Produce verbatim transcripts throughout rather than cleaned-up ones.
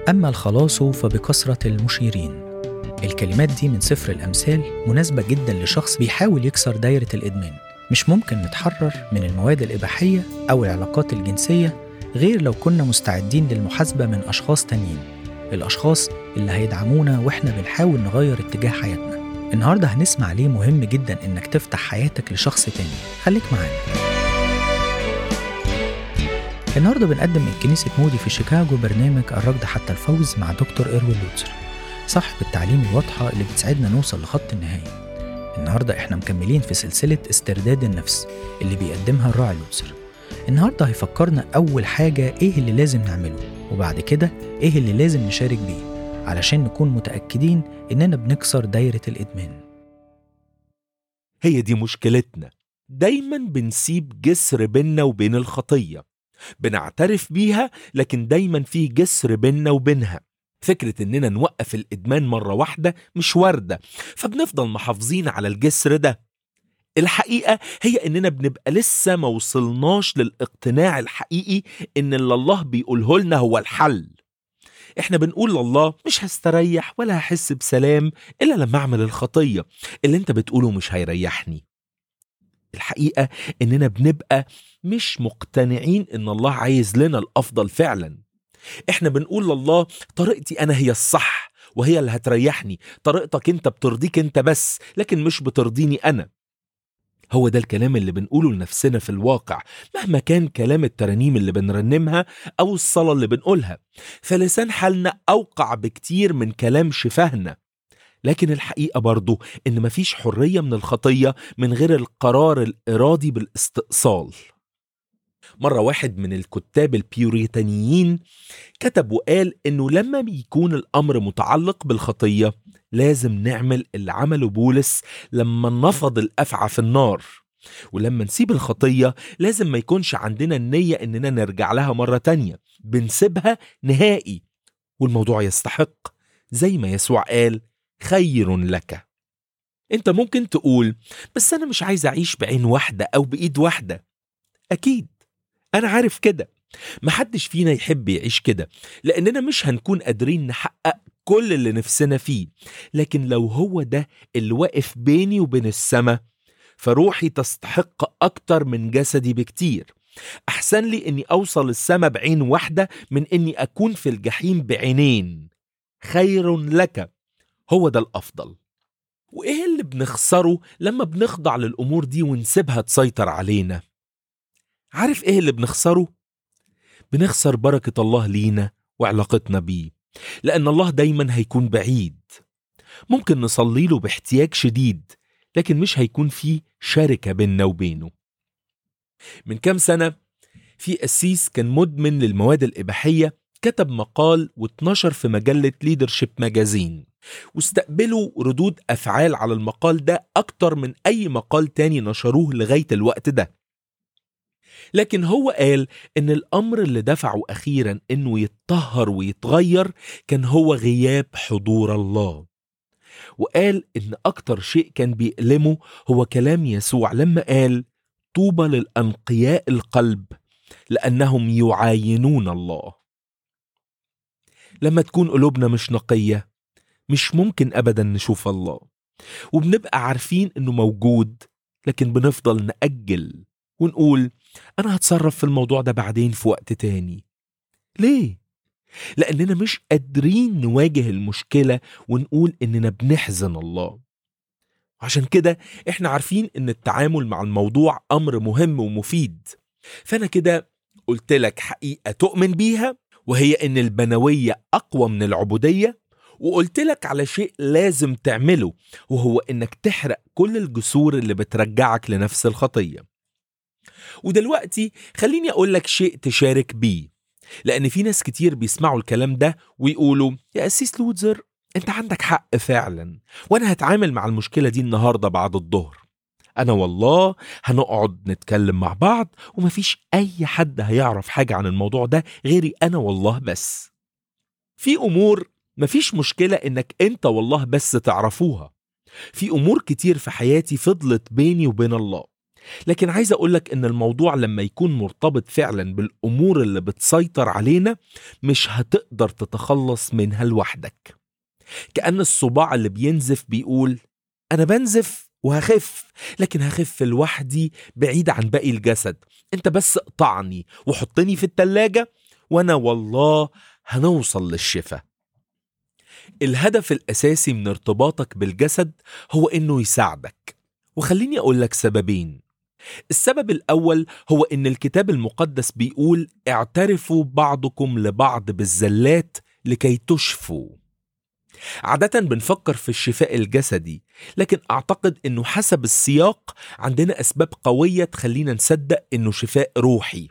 أما الخلاص فبكثرة المشيرين. الكلمات دي من سفر الأمثال مناسبة جدا لشخص بيحاول يكسر دايرة الإدمان. مش ممكن نتحرر من المواد الإباحية أو العلاقات الجنسية غير لو كنا مستعدين للمحاسبة من أشخاص تانيين، الأشخاص اللي هيدعمونا وإحنا بنحاول نغير اتجاه حياتنا. النهاردة هنسمع ليه مهم جدا إنك تفتح حياتك لشخص تاني. خليك معانا. النهاردة بنقدم من كنيسة مودي في شيكاغو برنامج الركض حتى الفوز مع دكتور إروين لوتسر، صاحب التعليم الواضحة اللي بتساعدنا نوصل لخط النهاية. النهاردة إحنا مكملين في سلسلة استرداد النفس اللي بيقدمها الراعي لوتسر. النهاردة هيفكرنا أول حاجة إيه اللي لازم نعمله، وبعد كده إيه اللي لازم نشارك بيه علشان نكون متأكدين إننا بنكسر دايرة الإدمان. هي دي مشكلتنا، دايما بنسيب جسر بيننا وبين الخطية، بنعترف بيها لكن دايما في جسر بيننا وبينها. فكرة إننا نوقف الإدمان مرة واحدة مش واردة، فبنفضل محافظين على الجسر ده. الحقيقة هي إننا بنبقى لسه ما وصلناش للاقتناع الحقيقي إن اللي الله بيقوله لنا هو الحل. إحنا بنقول لله مش هستريح ولا هحس بسلام إلا لما أعمل الخطية، اللي أنت بتقوله مش هيريحني. الحقيقة إننا بنبقى مش مقتنعين إن الله عايز لنا الأفضل فعلا. إحنا بنقول لله طريقتي أنا هي الصح وهي اللي هتريحني، طريقتك أنت بترضيك أنت بس لكن مش بترضيني أنا. هو ده الكلام اللي بنقوله لنفسنا في الواقع، مهما كان كلام الترانيم اللي بنرنمها أو الصلاة اللي بنقولها، فلسان حالنا أوقع بكتير من كلام شفاهنا. لكن الحقيقة برضو إن مفيش حرية من الخطية من غير القرار الإرادي بالاستئصال. مرة واحد من الكتاب البيوريتانيين كتب وقال إنه لما بيكون الأمر متعلق بالخطية لازم نعمل اللي عمله بولس لما نفض الأفعى في النار، ولما نسيب الخطية لازم ما يكونش عندنا النية إننا نرجع لها مرة تانية، بنسيبها نهائي. والموضوع يستحق زي ما يسوع قال خير لك. انت ممكن تقول بس أنا مش عايز أعيش بعين واحدة أو بإيد واحدة. أكيد أنا عارف كده، محدش فينا يحب يعيش كده، لأننا مش هنكون قادرين نحقق كل اللي نفسنا فيه. لكن لو هو ده اللي واقف بيني وبين السماء، فروحي تستحق أكتر من جسدي بكتير. أحسن لي أني أوصل السماء بعين واحدة من أني أكون في الجحيم بعينين. خير لك، هو ده الأفضل. وإيه اللي بنخسره لما بنخضع للأمور دي ونسيبها تسيطر علينا؟ عارف إيه اللي بنخسره؟ بنخسر بركة الله لينا وعلاقتنا بيه، لأن الله دايما هيكون بعيد. ممكن نصلي له باحتياج شديد لكن مش هيكون فيه شركة بيننا وبينه. من كام سنة في قسيس كان مدمن للمواد الإباحية كتب مقال واتنشر في مجلة ليدرشيب ماجازين، واستقبلوا ردود أفعال على المقال ده أكتر من أي مقال تاني نشروه لغاية الوقت ده. لكن هو قال إن الأمر اللي دفعه أخيرا إنه يتطهر ويتغير كان هو غياب حضور الله. وقال إن أكتر شيء كان بيألمه هو كلام يسوع لما قال طوبى للأنقياء القلب لأنهم يعاينون الله. لما تكون قلوبنا مش نقية مش ممكن أبدا نشوف الله، وبنبقى عارفين إنه موجود لكن بنفضل نأجل ونقول أنا هتصرف في الموضوع ده بعدين في وقت تاني. ليه؟ لأننا مش قادرين نواجه المشكلة ونقول إننا بنحزن الله. عشان كده إحنا عارفين إن التعامل مع الموضوع أمر مهم ومفيد. فأنا كده قلت لك حقيقة تؤمن بيها، وهي إن البنوية أقوى من العبودية، وقلت لك على شيء لازم تعمله، وهو إنك تحرق كل الجسور اللي بترجعك لنفس الخطية. ودلوقتي خليني أقول لك شيء تشارك بيه، لأن في ناس كتير بيسمعوا الكلام ده ويقولوا يا قسيس لوتسر أنت عندك حق فعلا، وأنا هتعامل مع المشكلة دي النهاردة بعد الظهر. أنا والله هنقعد نتكلم مع بعض ومفيش أي حد هيعرف حاجة عن الموضوع ده غيري أنا والله بس. في أمور مفيش مشكلة إنك أنت والله بس تعرفوها. في أمور كتير في حياتي فضلت بيني وبين الله، لكن عايز أقولك إن الموضوع لما يكون مرتبط فعلا بالأمور اللي بتسيطر علينا مش هتقدر تتخلص منها لوحدك. كأن الصباع اللي بينزف بيقول أنا بنزف وهخف، لكن هخف لوحدي بعيد عن باقي الجسد، انت بس اقطعني وحطني في التلاجة وانا والله هنوصل للشفاء. الهدف الأساسي من ارتباطك بالجسد هو إنه يساعدك، وخليني أقول لك سببين. السبب الأول هو إن الكتاب المقدس بيقول اعترفوا بعضكم لبعض بالزلات لكي تشفوا. عادة بنفكر في الشفاء الجسدي، لكن أعتقد إنه حسب السياق عندنا أسباب قوية تخلينا نصدق إنه شفاء روحي.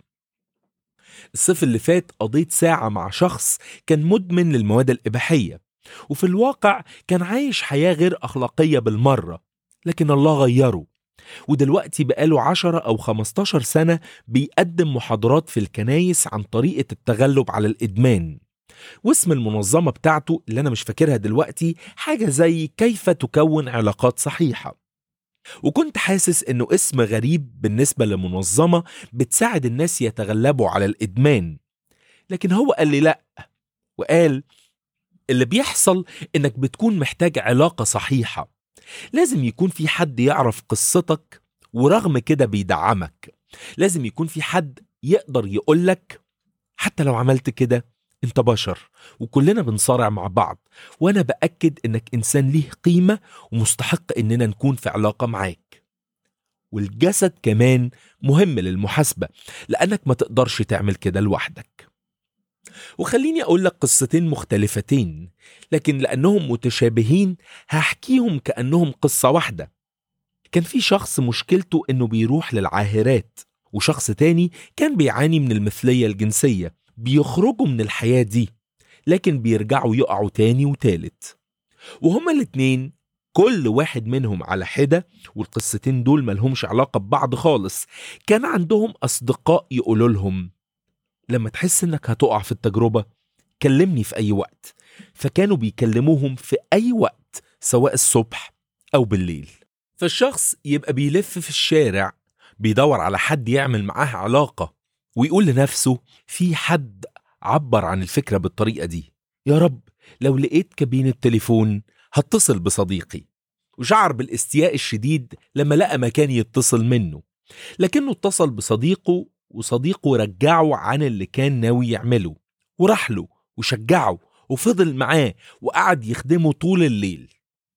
الصيف اللي فات قضيت ساعة مع شخص كان مدمن للمواد الإباحية، وفي الواقع كان عايش حياة غير أخلاقية بالمرة، لكن الله غيره، ودلوقتي بقاله عشرة أو خمستاشر سنة بيقدم محاضرات في الكنايس عن طريقة التغلب على الإدمان. واسم المنظمة بتاعته اللي أنا مش فاكرها دلوقتي حاجة زي كيف تكون علاقات صحيحة. وكنت حاسس إنه اسم غريب بالنسبة لمنظمة بتساعد الناس يتغلبوا على الإدمان، لكن هو قال لي لأ، وقال اللي بيحصل إنك بتكون محتاج علاقة صحيحة، لازم يكون في حد يعرف قصتك ورغم كده بيدعمك، لازم يكون في حد يقدر يقولك حتى لو عملت كده انت بشر وكلنا بنصارع مع بعض، وانا بأكد انك انسان ليه قيمة ومستحق اننا نكون في علاقة معاك. والجسد كمان مهم للمحاسبة، لانك ما تقدرش تعمل كده لوحدك. وخليني اقول لك قصتين مختلفتين، لكن لانهم متشابهين هحكيهم كأنهم قصة واحدة. كان في شخص مشكلته انه بيروح للعاهرات، وشخص تاني كان بيعاني من المثلية الجنسية. بيخرجوا من الحياة دي لكن بيرجعوا يقعوا تاني وتالت، وهما الاتنين كل واحد منهم على حدة، والقصتين دول ملهمش علاقة ببعض خالص. كان عندهم أصدقاء يقولوا لهم لما تحس انك هتقع في التجربة كلمني في أي وقت، فكانوا بيكلموهم في أي وقت سواء الصبح أو بالليل. فالشخص يبقى بيلف في الشارع بيدور على حد يعمل معاه علاقة، ويقول لنفسه في حد عبر عن الفكرة بالطريقة دي، يا رب لو لقيت كابينة تليفون هتصل بصديقي. وشعر بالاستياء الشديد لما لقى مكان يتصل منه، لكنه اتصل بصديقه وصديقه رجعه عن اللي كان ناوي يعمله، وراح له وشجعه وفضل معاه وقعد يخدمه طول الليل.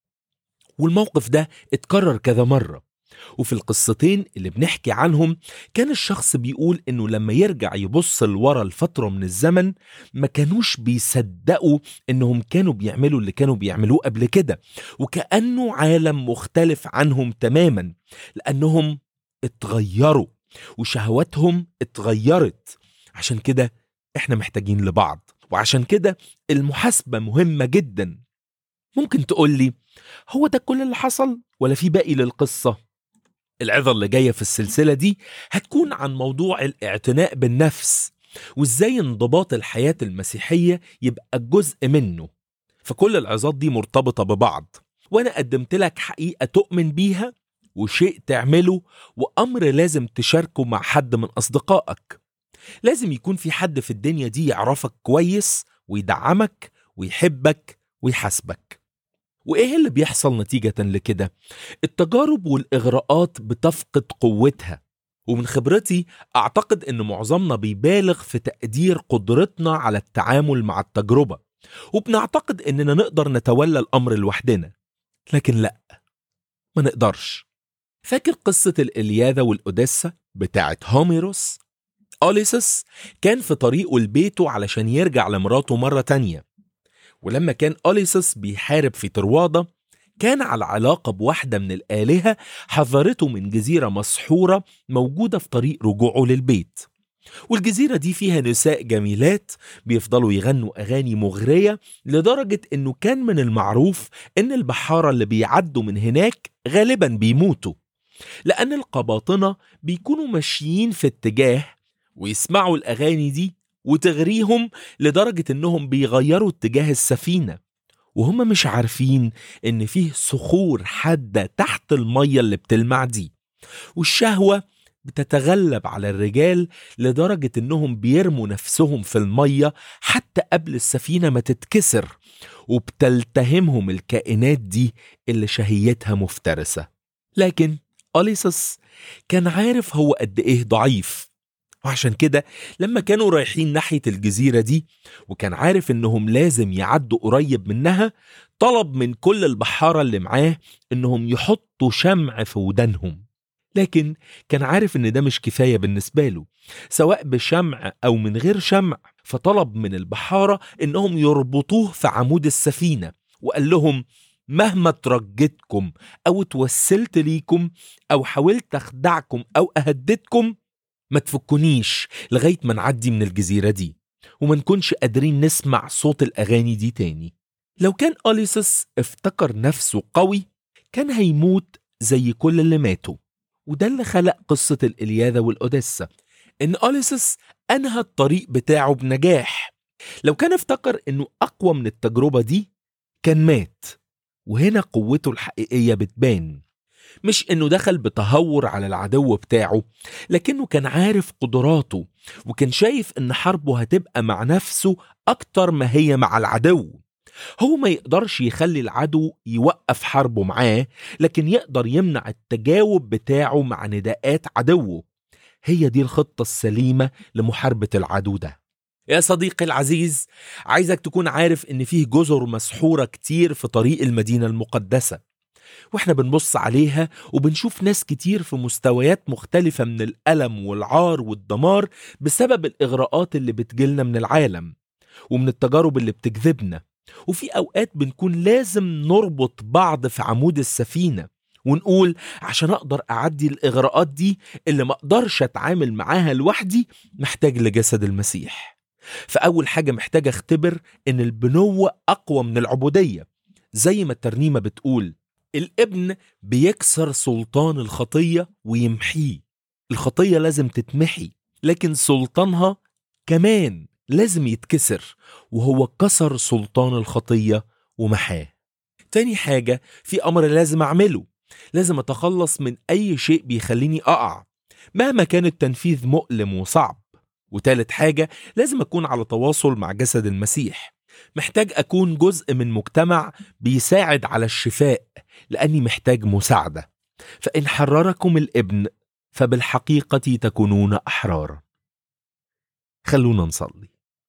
والموقف ده اتكرر كذا مرة، وفي القصتين اللي بنحكي عنهم كان الشخص بيقول انه لما يرجع يبص لورا لفترة من الزمن ما كانوش بيصدقوا انهم كانوا بيعملوا اللي كانوا بيعملوه قبل كده، وكأنه عالم مختلف عنهم تماما، لأنهم اتغيروا وشهواتهم اتغيرت. عشان كده احنا محتاجين لبعض، وعشان كده المحاسبة مهمة جدا. ممكن تقولي هو ده كل اللي حصل ولا في باقي للقصة؟ العظة اللي جاية في السلسلة دي هتكون عن موضوع الاعتناء بالنفس، وازاي انضباط الحياة المسيحية يبقى جزء منه. فكل العظات دي مرتبطة ببعض، وانا قدمت لك حقيقة تؤمن بيها وشيء تعمله وأمر لازم تشاركه مع حد من أصدقائك. لازم يكون في حد في الدنيا دي يعرفك كويس ويدعمك ويحبك ويحاسبك. وإيه اللي بيحصل نتيجة لكده؟ التجارب والإغراءات بتفقد قوتها، ومن خبرتي أعتقد أن معظمنا بيبالغ في تقدير قدرتنا على التعامل مع التجربة، وبنعتقد أننا نقدر نتولى الأمر لوحدنا، لكن لا، ما نقدرش. فاكر قصة الإلياذة والأوديسا بتاعت هوميروس؟ أوليسس كان في طريقه لبيته علشان يرجع لمراته مرة تانية، ولما كان أوليسس بيحارب في طروادة كان على علاقة بواحدة من الآلهة حذرته من جزيرة مسحورة موجودة في طريق رجوعه للبيت. والجزيرة دي فيها نساء جميلات بيفضلوا يغنوا أغاني مغرية، لدرجة أنه كان من المعروف أن البحارة اللي بيعدوا من هناك غالبا بيموتوا، لأن القباطنة بيكونوا ماشيين في اتجاه ويسمعوا الأغاني دي وتغريهم لدرجة أنهم بيغيروا اتجاه السفينة، وهم مش عارفين أن فيه صخور حادة تحت المية اللي بتلمع دي. والشهوة بتتغلب على الرجال لدرجة إنهم بيرموا نفسهم في المية حتى قبل السفينة ما تتكسر، وبتلتهمهم الكائنات دي اللي شهيتها مفترسة. لكن أوليسس كان عارف هو قد إيه ضعيف، وعشان كده لما كانوا رايحين ناحية الجزيرة دي وكان عارف إنهم لازم يعدوا قريب منها، طلب من كل البحارة اللي معاه إنهم يحطوا شمع في ودانهم. لكن كان عارف إن ده مش كفاية بالنسبة له سواء بشمع أو من غير شمع، فطلب من البحارة إنهم يربطوه في عمود السفينة، وقال لهم مهما ترجتكم أو توسلت ليكم أو حاولت أخدعكم أو أهددكم، ما تفكونيش لغاية ما نعدي من الجزيرة دي وما نكونش قادرين نسمع صوت الأغاني دي تاني. لو كان أوليسس افتكر نفسه قوي كان هيموت زي كل اللي ماتوا، وده اللي خلق قصة الإلياذة والأوديسا، إن أوليسس أنهى الطريق بتاعه بنجاح. لو كان افتكر إنه أقوى من التجربة دي كان مات، وهنا قوته الحقيقية بتبان. مش إنه دخل بتهور على العدو بتاعه، لكنه كان عارف قدراته وكان شايف إن حربه هتبقى مع نفسه أكتر ما هي مع العدو. هو ما يقدرش يخلي العدو يوقف حربه معاه، لكن يقدر يمنع التجاوب بتاعه مع نداءات عدوه. هي دي الخطة السليمة لمحاربة العدو ده. يا صديقي العزيز، عايزك تكون عارف إن فيه جزر مسحورة كتير في طريق المدينة المقدسة، واحنا بنبص عليها وبنشوف ناس كتير في مستويات مختلفة من الألم والعار والدمار بسبب الإغراءات اللي بتجيلنا من العالم ومن التجارب اللي بتجذبنا. وفي أوقات بنكون لازم نربط بعض في عمود السفينة ونقول عشان أقدر أعدي الإغراءات دي اللي ما أقدرش أتعامل معاها لوحدي، محتاج لجسد المسيح. فأول حاجة محتاج أختبر إن البنوة أقوى من العبودية، زي ما الترنيمة بتقول الابن بيكسر سلطان الخطية ويمحيه. الخطية لازم تتمحي، لكن سلطانها كمان لازم يتكسر، وهو كسر سلطان الخطية ومحاه. تاني حاجة، في أمر لازم أعمله، لازم أتخلص من أي شيء بيخليني أقع مهما كان التنفيذ مؤلم وصعب. وتالت حاجة، لازم أكون على تواصل مع جسد المسيح. محتاج أكون جزء من مجتمع بيساعد على الشفاء، لأني محتاج مساعدة. فإن حرركم الابن فبالحقيقة تكونون أحرارا. خلونا نصلي.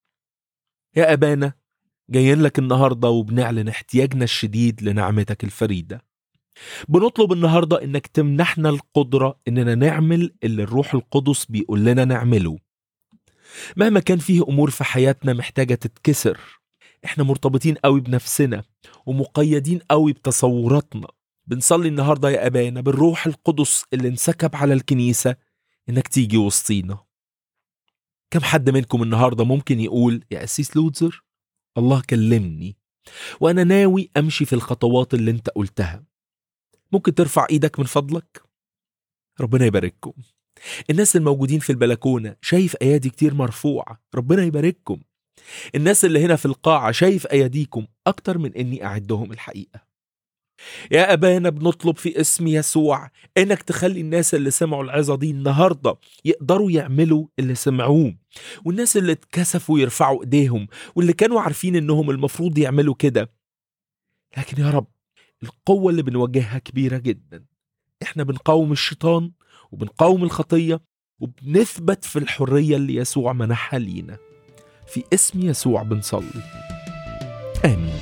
يا أبانا، جايين لك النهاردة وبنعلن احتياجنا الشديد لنعمتك الفريدة. بنطلب النهاردة إنك تمنحنا القدرة إننا نعمل اللي الروح القدس بيقول لنا نعمله. مهما كان فيه أمور في حياتنا محتاجة تتكسر، إحنا مرتبطين قوي بنفسنا ومقيدين قوي بتصوراتنا. بنصلي النهاردة يا أبانا بالروح القدس اللي انسكب على الكنيسة إنك تيجي وسطينا. كم حد منكم النهاردة ممكن يقول يا أسيس لوتزر الله كلمني وأنا ناوي أمشي في الخطوات اللي انت قلتها؟ ممكن ترفع إيدك من فضلك؟ ربنا يبارككم. الناس الموجودين في البلكونة شايف أيادي كتير مرفوعة، ربنا يبارككم. الناس اللي هنا في القاعة شايف أياديكم أكتر من إني أعدهم الحقيقة. يا أبانا بنطلب في اسم يسوع إنك تخلي الناس اللي سمعوا العظة دي النهاردة يقدروا يعملوا اللي سمعوه، والناس اللي اتكسفوا يرفعوا إيديهم واللي كانوا عارفين إنهم المفروض يعملوا كده. لكن يا رب القوة اللي بنواجهها كبيرة جدا. إحنا بنقاوم الشيطان وبنقاوم الخطية وبنثبت في الحرية اللي يسوع منحها لينا. في اسم يسوع بنصلي، آمين.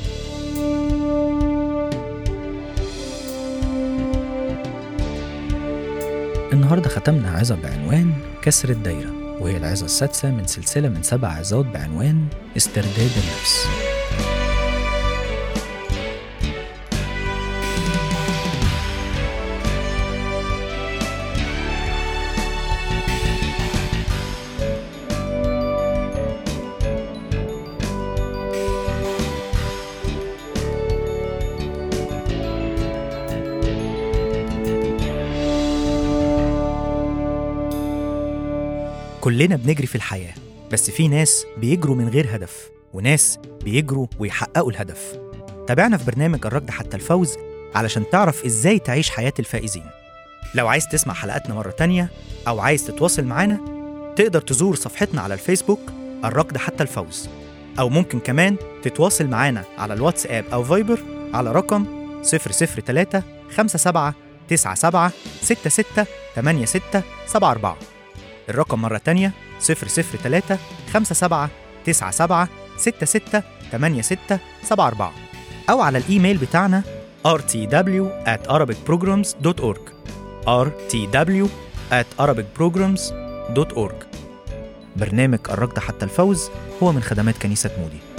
النهاردة ختمنا عظة بعنوان كسر الدايرة، وهي العظة السادسة من سلسلة من سبع عظات بعنوان استرداد النفس. كلنا بنجري في الحياة، بس في ناس بيجروا من غير هدف وناس بيجروا ويحققوا الهدف. تابعنا في برنامج الركض حتى الفوز علشان تعرف إزاي تعيش حياة الفائزين. لو عايز تسمع حلقاتنا مرة تانية أو عايز تتواصل معانا، تقدر تزور صفحتنا على الفيسبوك الركض حتى الفوز، أو ممكن كمان تتواصل معانا على الواتساب أو فايبر على رقم صفر صفر تلاتة خمسة سبعة تسعة سبعة ستة ستة تمانية ستة سبعة أربعة. الرقم مرة تانية صفر صفر تلاتة خمسة سبعة تسعة سبعة ستة ستة تمانية ستة سبعة أربعة، أو على الإيميل بتاعنا آر تي دبليو آت أرابيك بروجرامز دوت أورج آر تي دبليو آت أرابيك بروجرامز دوت أورج. برنامج الركض حتى الفوز هو من خدمات كنيسة مودي.